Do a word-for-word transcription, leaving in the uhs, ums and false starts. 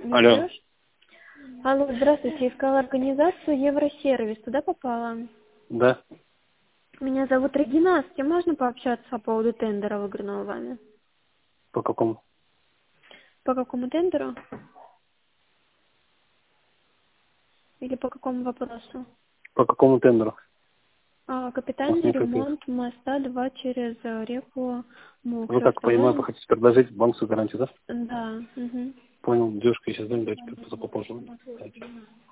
Не Алло. берешь? Алло, здравствуйте. Искала организацию Евросервис. Туда попала? Да. Меня зовут Регина. С кем можно пообщаться по поводу тендера, выигранного вами? По какому? По какому тендеру? Или по какому вопросу? По какому тендеру? А, У нас капитальный никаких. ремонт моста два через э, реку Вы Мокшу. так понимаю, вы Расположен? хотите предложить банковскую гарантию, да? Да. Угу. Понял. Девушка, я сейчас дам, дайте попозже. Дайте.